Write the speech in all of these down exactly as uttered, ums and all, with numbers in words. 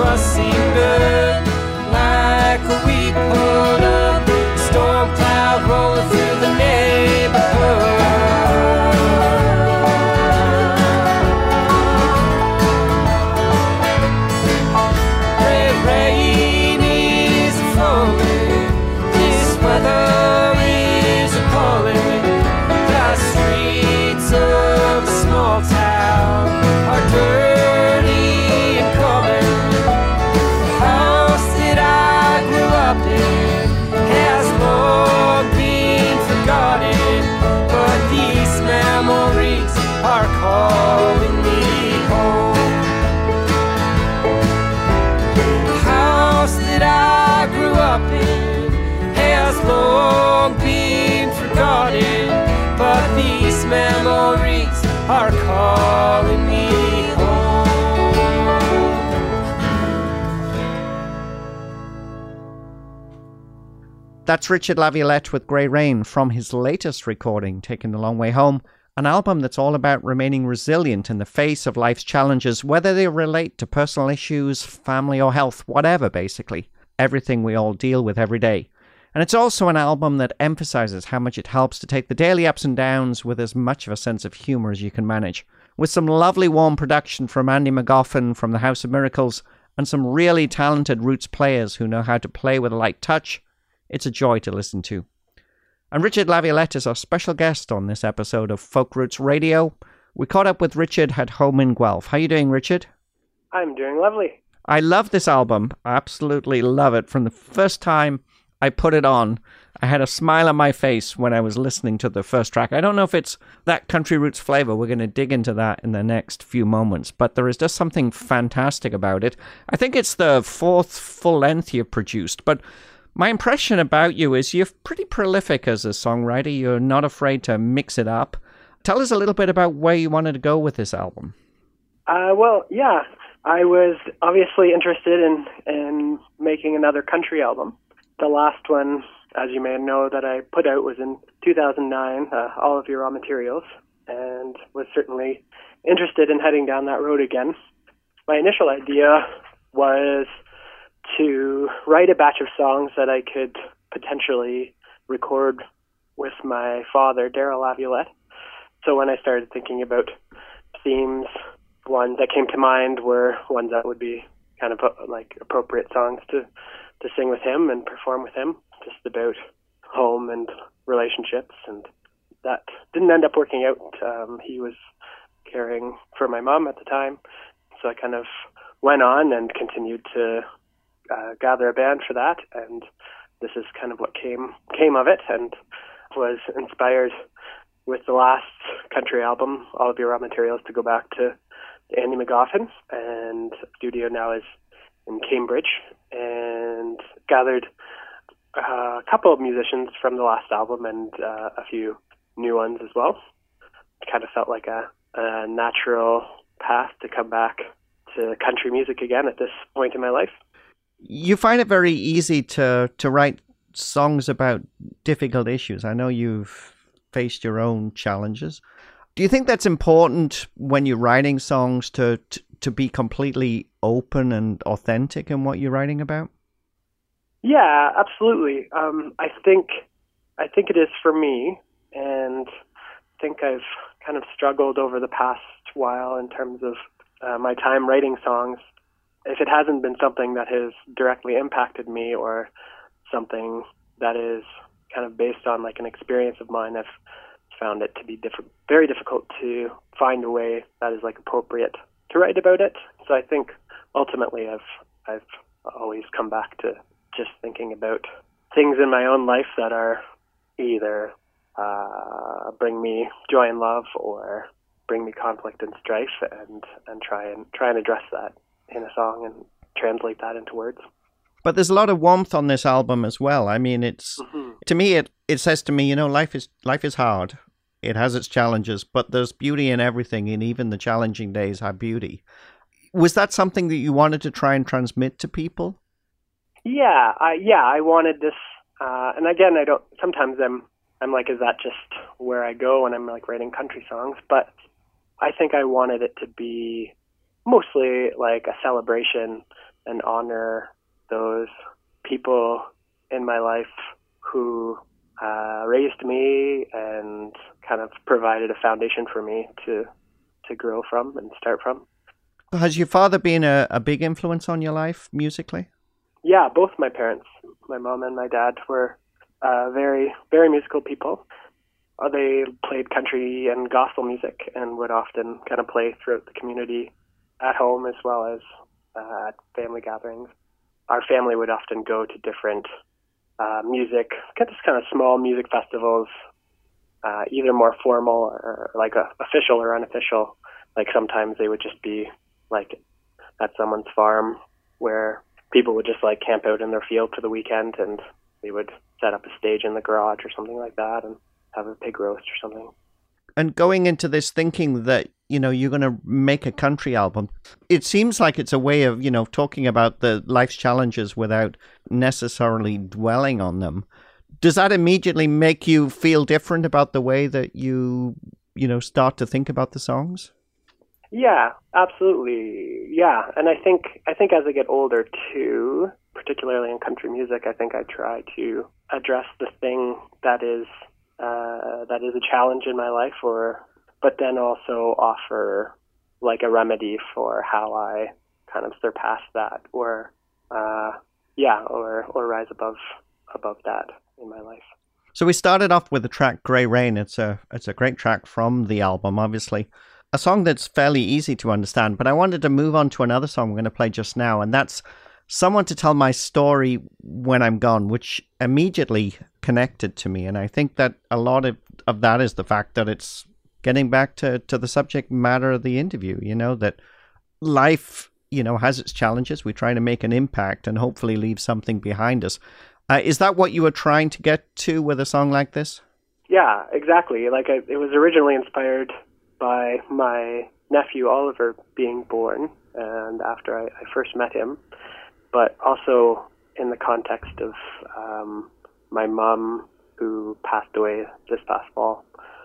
must seem good, like a weed pulled up, a storm cloud rolling through the neighborhood. Red rain is falling, this weather is appalling. The streets of a small town are dirty and common. The house that I grew up in has long been forgotten, but these memories are calling me home. The house that I grew up in has long been forgotten, but these memories are calling me home. That's Richard Laviolette with Grey Rain from his latest recording, Taking the Long Way Home, an album that's all about remaining resilient in the face of life's challenges, whether they relate to personal issues, family or health, whatever basically, everything we all deal with every day. And it's also an album that emphasizes how much it helps to take the daily ups and downs with as much of a sense of humor as you can manage. With some lovely warm production from Andy McGoffin from the House of Miracles and some really talented roots players who know how to play with a light touch, it's a joy to listen to. And Richard Laviolette is our special guest on this episode of Folk Roots Radio. We caught up with Richard at home in Guelph. How are you doing, Richard? I'm doing lovely. I love this album. I absolutely love it. From the first time I put it on, I had a smile on my face when I was listening to the first track. I don't know if it's that country roots flavor. We're going to dig into that in the next few moments, but there is just something fantastic about it. I think it's the fourth full length you've produced, but my impression about you is you're pretty prolific as a songwriter. You're not afraid to mix it up. Tell us a little bit about where you wanted to go with this album. Uh, well, yeah, I was obviously interested in, in making another country album. The last one, as you may know, that I put out was in two thousand nine, uh, All of Your Raw Materials, and was certainly interested in heading down that road again. My initial idea was to write a batch of songs that I could potentially record with my father, Daryl Laviolette. So when I started thinking about themes, ones that came to mind were ones that would be kind of uh, like appropriate songs to, to sing with him and perform with him, just about home and relationships. And that didn't end up working out. Um, he was caring for my mom at the time. So I kind of went on and continued to Uh, gather a band for that, and this is kind of what came came of it, and was inspired with the last country album, All of Your Raw Materials, to go back to Andy McGoffin, and studio now is in Cambridge, and gathered uh, a couple of musicians from the last album and uh, a few new ones as well. It kind of felt like a, a natural path to come back to country music again at this point in my life. You find it very easy to, to write songs about difficult issues. I know you've faced your own challenges. Do you think that's important when you're writing songs to, to, to be completely open and authentic in what you're writing about? Yeah, absolutely. Um, I think I think it is for me, and I think I've kind of struggled over the past while in terms of uh, my time writing songs. If it hasn't been something that has directly impacted me or something that is kind of based on like an experience of mine, I've found it to be diff- very difficult to find a way that is like appropriate to write about it. So I think ultimately I've I've always come back to just thinking about things in my own life that are either uh, bring me joy and love or bring me conflict and strife, and, and try and try and address that in a song and translate that into words. But there's a lot of warmth on this album as well. I mean, it's mm-hmm. to me, it it says to me, you know, life is life is hard. It has its challenges, but there's beauty in everything, and even the challenging days have beauty. Was that something that you wanted to try and transmit to people? Yeah, I, yeah, I wanted this, uh, and again, I don't. Sometimes I'm I'm like, is that just where I go when I'm like writing country songs? But I think I wanted it to be mostly like a celebration and honor those people in my life who uh, raised me and kind of provided a foundation for me to to grow from and start from. Has your father been a, a big influence on your life musically? Yeah, both my parents, my mom and my dad, were uh, very, very musical people. Uh, they played country and gospel music and would often kind of play throughout the community at home as well as uh, at family gatherings. Our family would often go to different uh, music, just kind of small music festivals, uh, either more formal or like a, official or unofficial. Like sometimes they would just be like at someone's farm where people would just like camp out in their field for the weekend, and they would set up a stage in the garage or something like that and have a pig roast or something. And going into this thinking that, you know, you're going to make a country album, it seems like it's a way of, you know, talking about the life's challenges without necessarily dwelling on them. Does that immediately make you feel different about the way that you, you know, start to think about the songs? Yeah, absolutely. Yeah, and I think I think as I get older too, particularly in country music, I think I try to address the thing that is uh, that is a challenge in my life, or but then also offer like a remedy for how I kind of surpass that, or uh, yeah, or or rise above above that in my life. So we started off with the track "Grey Rain." It's a it's a great track from the album, obviously. A song that's fairly easy to understand, but I wanted to move on to another song we're going to play just now, and that's Someone to Tell My Story When I'm Gone, which immediately connected to me. And I think that a lot of, of that is the fact that it's getting back to, to the subject matter of the interview, you know, that life, you know, has its challenges. We try to make an impact and hopefully leave something behind us. Uh, is that what you were trying to get to with a song like this? Yeah, exactly. Like I, it was originally inspired by my nephew Oliver being born, and after I, I first met him, but also in the context of um, my mom who passed away this past fall.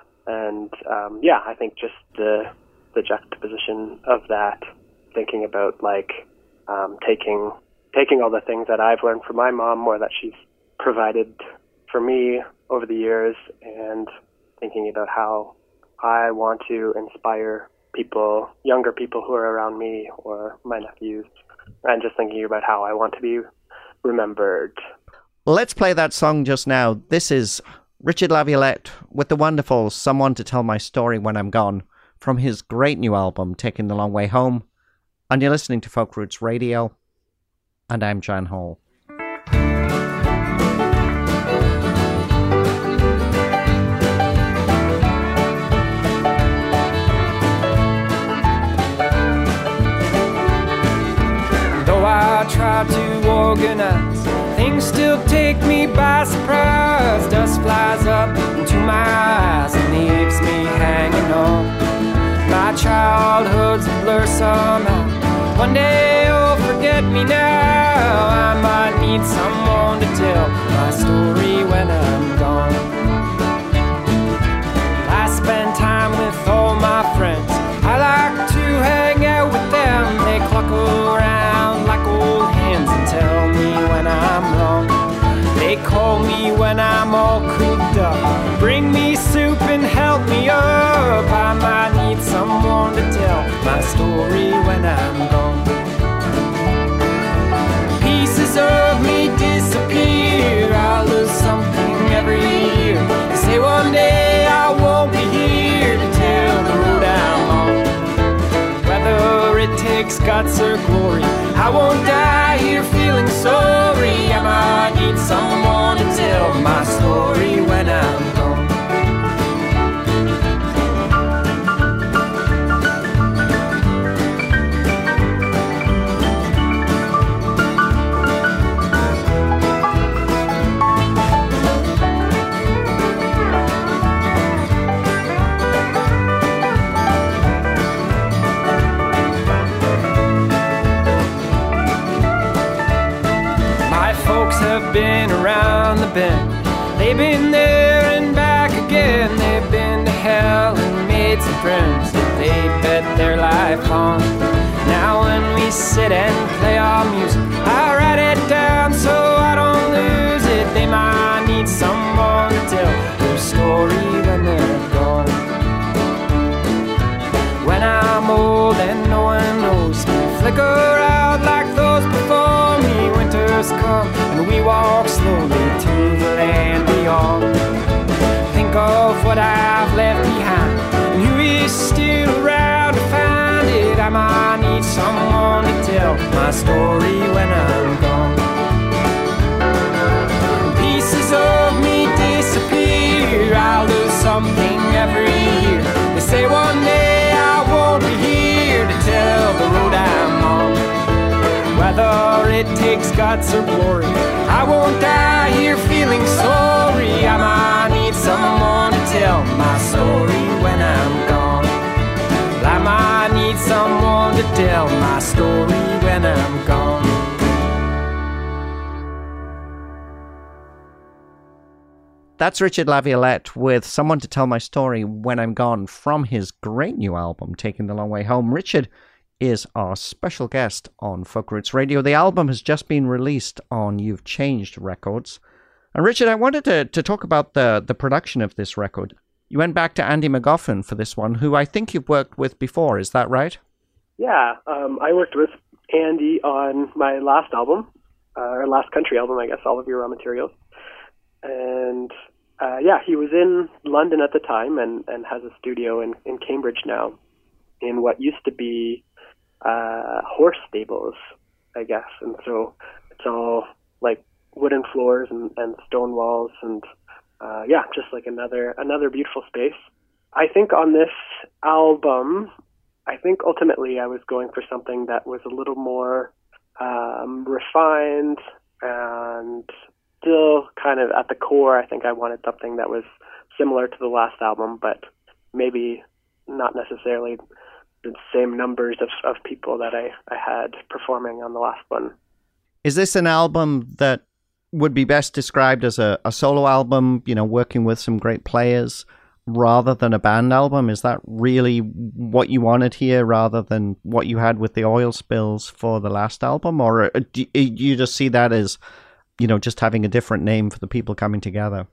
And um, yeah, I think just the the juxtaposition of that, thinking about like um, taking taking all the things that I've learned from my mom or that she's provided for me over the years, and thinking about how I want to inspire people, younger people who are around me or my nephews, and just thinking about how I want to be remembered. Let's play that song just now. This is Richard Laviolette with the wonderful Someone to Tell My Story When I'm Gone from his great new album, Taking the Long Way Home. And you're listening to Folk Roots Radio, and I'm Jan Hall. I try to organize, things still take me by surprise. Dust flies up into my eyes and leaves me hanging on. My childhood's a blur somehow. One day you'll forget me now. I might need someone to tell my story when I'm gone. I spend time with all my friends. I like to hang out with them. They cluck around like old hens and tell me when I'm wrong. They call me when I'm all cooped up, bring me soup and help me up. I might need someone to tell my story when I'm gone. Pieces of me disappear, I lose something every year. They say one day I won't be here to tell the road I'm on. Whether it takes guts or glory, I won't die here feeling sorry. I might need someone to tell my story when I'm gone. Have been around the bend. They've been there and back again. They've been to hell and made some friends that they bet their life on. Now when we sit and play our music. I write it down so I don't lose it. They might need someone to tell their story when they're gone. When I'm old and no one knows me, flicker out like those before me. Winter's come and we walk slowly to the land beyond. Think of what I've left behind and who is still around to find it. I might need someone to tell my story when I'm gone. Pieces of me disappear, I'll lose something every year. They say one day I won't be here to tell the road I'm on. Whether it takes guts or glory, I won't die here feeling sorry. I might need someone to tell my story when I'm gone. I might need someone to tell my story when I'm gone. That's Richard Laviolette with Someone to Tell My Story When I'm Gone from his great new album, Taking the Long Way Home. Richard is our special guest on Folk Roots Radio. The album has just been released on You've Changed Records. And Richard, I wanted to, to talk about the, the production of this record. You went back to Andy McGoffin for this one, who I think you've worked with before. Is that right? Yeah, um, I worked with Andy on my last album, uh, or last country album, I guess, All of Your Raw Materials. And uh, yeah, he was in London at the time and, and has a studio in, in Cambridge now in what used to be uh, horse stables, I guess. And so it's all like wooden floors and, and stone walls and uh, yeah, just like another another beautiful space. I think on this album, I think ultimately I was going for something that was a little more um, refined and still kind of at the core. I think I wanted something that was similar to the last album, but maybe not necessarily the same numbers of, of people that I, I had performing on the last one. Is this an album that would be best described as a, a solo album, you know, working with some great players rather than a band album? Is that really what you wanted here rather than what you had with the Oil Spills for the last album? Or do you just see that as, you know, just having a different name for the people coming together?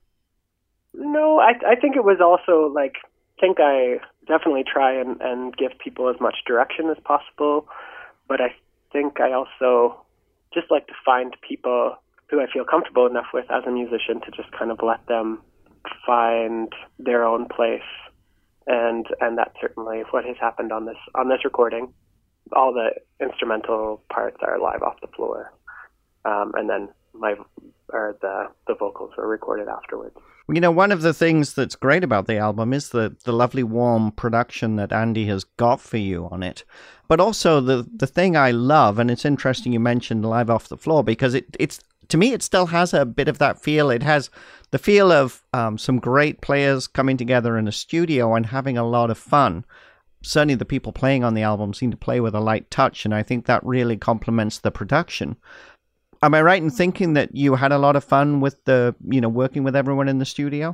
No, I, I think it was also like, I think I definitely try and, and give people as much direction as possible, but I think I also just like to find people who I feel comfortable enough with as a musician to just kind of let them find their own place. And and that's certainly what has happened on this on this recording. All the instrumental parts are live off the floor. Um, and then my or the the vocals were recorded afterwards. You know, one of the things that's great about the album is the, the lovely warm production that Andy has got for you on it. But also the the thing I love, and it's interesting you mentioned live off the floor, because it it's to me it still has a bit of that feel. It has the feel of um, some great players coming together in a studio and having a lot of fun. Certainly the people playing on the album seem to play with a light touch, and I think that really complements the production. Am I right in thinking that you had a lot of fun with the, you know, working with everyone in the studio?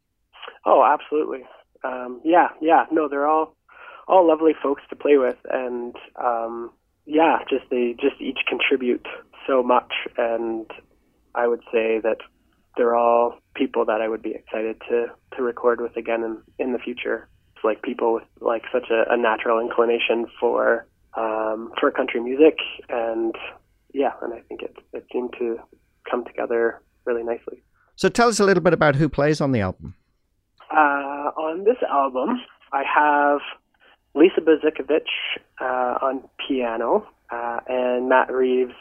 Oh, absolutely. Um, yeah, yeah. No, they're all all lovely folks to play with, and um, yeah, just they just each contribute so much, and I would say that they're all people that I would be excited to to record with again in, in the future. It's like people with like such a, a natural inclination for um, for country music, and yeah, and I think it, it seemed to come together really nicely. So tell us a little bit about who plays on the album. Uh, on this album, I have Lisa Bezikovic uh, on piano uh, and Matt Reeves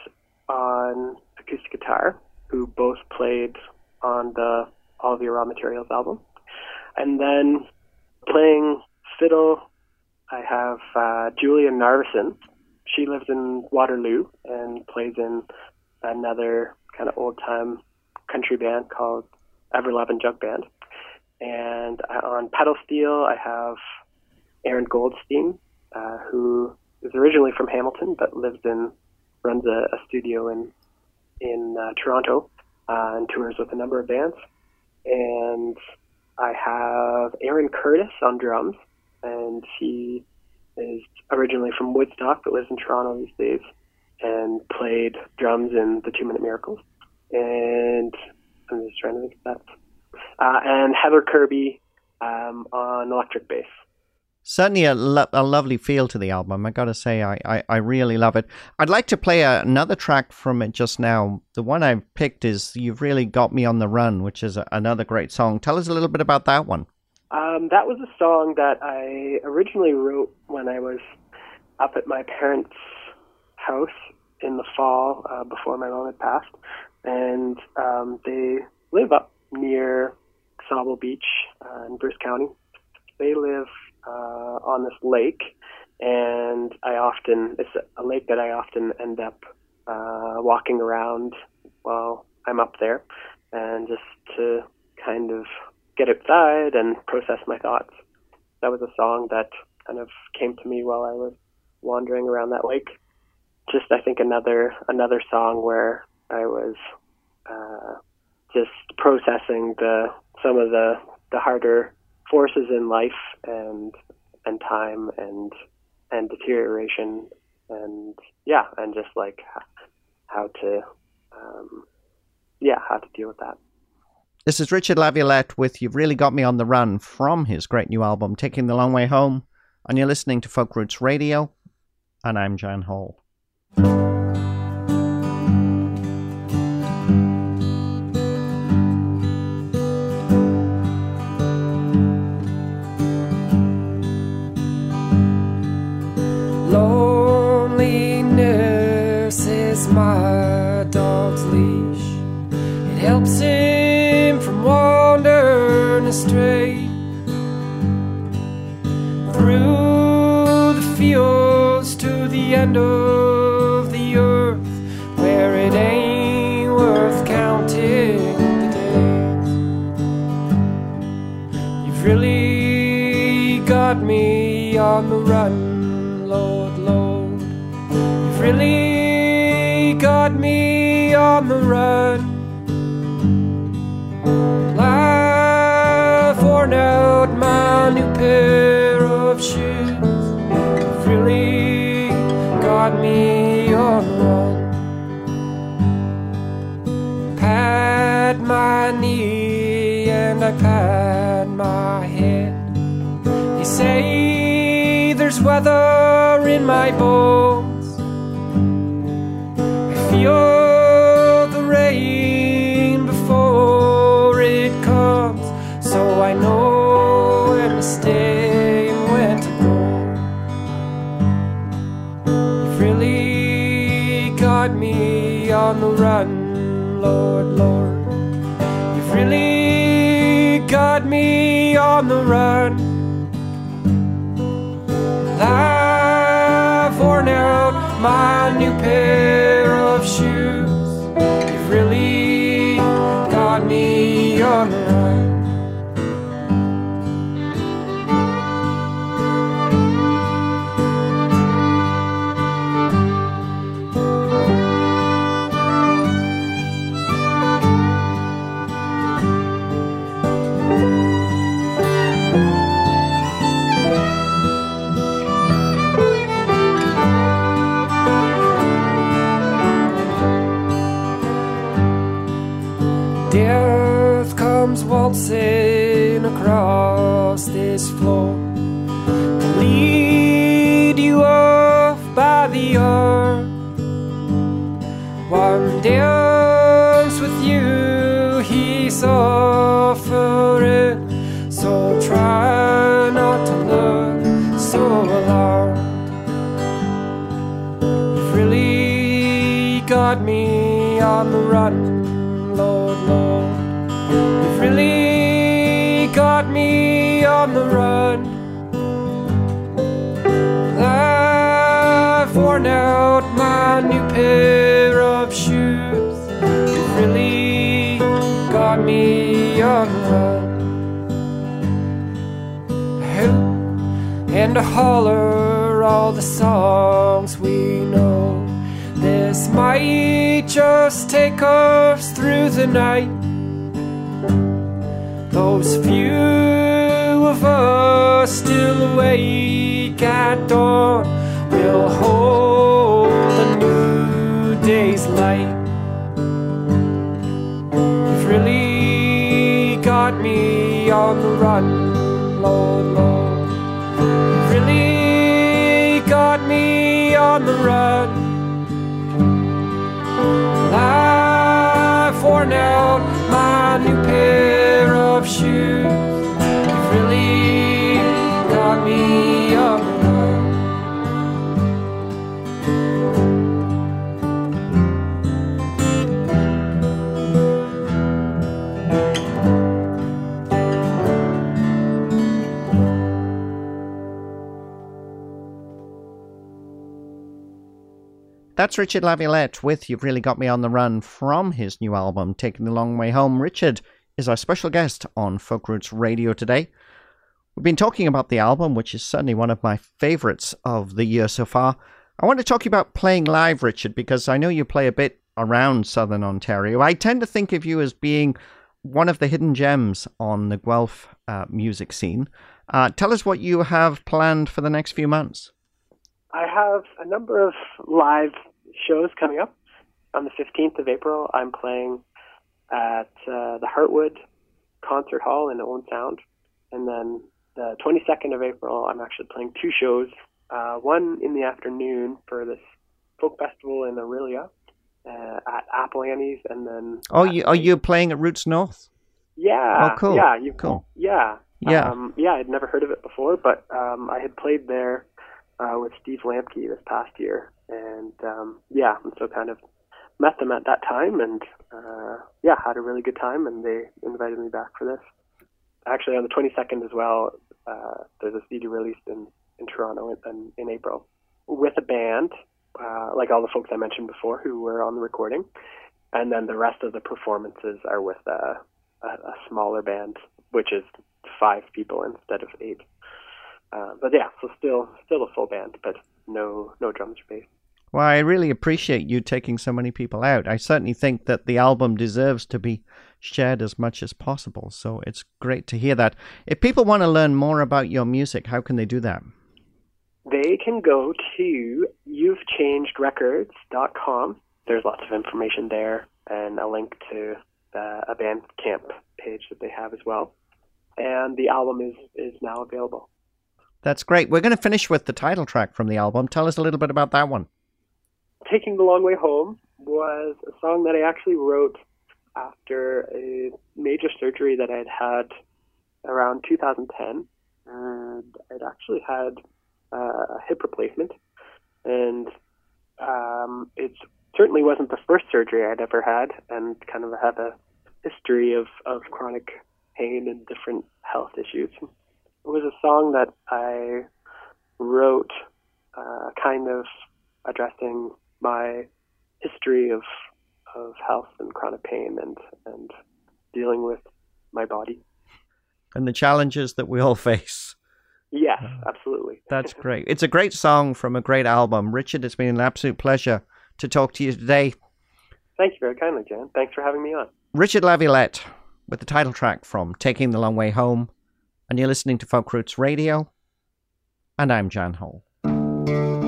on acoustic guitar, who both played on the All of Your Raw Materials album. And then playing fiddle, I have uh, Julia Narveson. She lives in Waterloo and plays in another kind of old-time country band called Everlovin' Jug Band. And on pedal steel, I have Aaron Goldstein, uh, who is originally from Hamilton but lives in runs a, a studio in in uh, Toronto uh, and tours with a number of bands. And I have Aaron Curtis on drums, and he is originally from Woodstock but lives in Toronto these days, and played drums in the Two Minute Miracles. And I'm just trying to think of that. Uh, and Heather Kirby um, on electric bass. Certainly a, lo- a lovely feel to the album. I gotta say, I, I, I really love it. I'd like to play a, another track from it just now. The one I've picked is You've Really Got Me on the Run, which is a, another great song. Tell us a little bit about that one. Um, that was a song that I originally wrote when I was up at my parents' house in the fall uh, before my mom had passed. And um, they live up near Sauble Beach uh, in Bruce County. They live uh, on this lake, and I often, it's a lake that I often end up uh, walking around while I'm up there, and just to kind of get outside and process my thoughts. That was a song that kind of came to me while I was wandering around that lake. Just, I think, another another song where I was uh, just processing the some of the, the harder forces in life and and time and and deterioration and yeah and just like how to um, yeah how to deal with that. This is Richard Laviolette with You've Really Got Me on the Run from his great new album Taking the Long Way Home, and you're listening to Folk Roots Radio, and I'm Jan Hall. Loneliness is my dog's leash. It helps him from wandering astray through the fields to the end of the earth, where it ain't worth counting the days. You've really got me on the run, Lord, Lord. You've really got me on the run. I've worn out my new pair of shoes. You've really got me on the run. Pat my knee and I pat my head. They say there's weather in my bones. I feel the rain before it comes, so I know when to stay and when to go. You've really got me on the run, Lord, Lord. You've really got me on the run. I've worn out my new pair of shoes. You've really got me on the run. Death comes waltzing across this floor to lead you off by the arm. One dance with you he's offering, so try not to look so alarmed. You've really got me on the run, Lord, Lord. You've really got me on the run. I've worn out my new pair of shoes. You've really got me on the run. I hoot and I holler all the songs we know. This might just take us through the night. Those few of us still awake week at dawn will hold a new day's light. You've really got me on the run, Lord, Lord. You've really got me on the run. I've worn out my new pair of shoes. You've really got me on the run. That's Richard Laviolette with You've Really Got Me on the Run from his new album, Taking the Long Way Home. Richard is our special guest on Folk Roots Radio today. We've been talking about the album, which is certainly one of my favourites of the year so far. I want to talk to you about playing live, Richard, because I know you play a bit around Southern Ontario. I tend to think of you as being one of the hidden gems on the Guelph uh, music scene. Uh, tell us what you have planned for the next few months. I have a number of live shows coming up. On the fifteenth of April, I'm playing at uh, the Heartwood Concert Hall in Owen Sound. And then the twenty-second of April, I'm actually playing two shows. Uh, one in the afternoon for this folk festival in Orillia uh, at Apple Annie's, and then... Oh, you, are you playing at Roots North? Yeah. Oh, cool. Yeah, you, cool. Yeah. Yeah. Um, yeah, I'd never heard of it before, but um, I had played there Uh, with Steve Lampke this past year, and um, yeah, and so kind of met them at that time, and uh, yeah, had a really good time, and they invited me back for this. Actually, on the twenty-second as well, uh, there's a C D released in, in Toronto in, in April with a band, uh, like all the folks I mentioned before who were on the recording, and then the rest of the performances are with a, a, a smaller band, which is five people instead of eight. Uh, but yeah, so still still a full band, but no no drums or bass. Well, I really appreciate you taking so many people out. I certainly think that the album deserves to be shared as much as possible, so it's great to hear that. If people want to learn more about your music, how can they do that? They can go to you've changed records dot com. There's lots of information there, and a link to uh, a Bandcamp page that they have as well. And the album is, is now available. That's great. We're going to finish with the title track from the album. Tell us a little bit about that one. Taking the Long Way Home was a song that I actually wrote after a major surgery that I'd had around two thousand ten. And I'd actually had uh, a hip replacement. And um, it certainly wasn't the first surgery I'd ever had, and kind of have a history of, of chronic pain and different health issues. It was a song that I wrote uh, kind of addressing my history of of health and chronic pain and, and dealing with my body. And the challenges that we all face. Yes, absolutely. That's great. It's a great song from a great album. Richard, it's been an absolute pleasure to talk to you today. Thank you very kindly, Jan. Thanks for having me on. Richard Laviolette with the title track from Taking the Long Way Home. And you're listening to Folk Roots Radio. And I'm Jan Hall.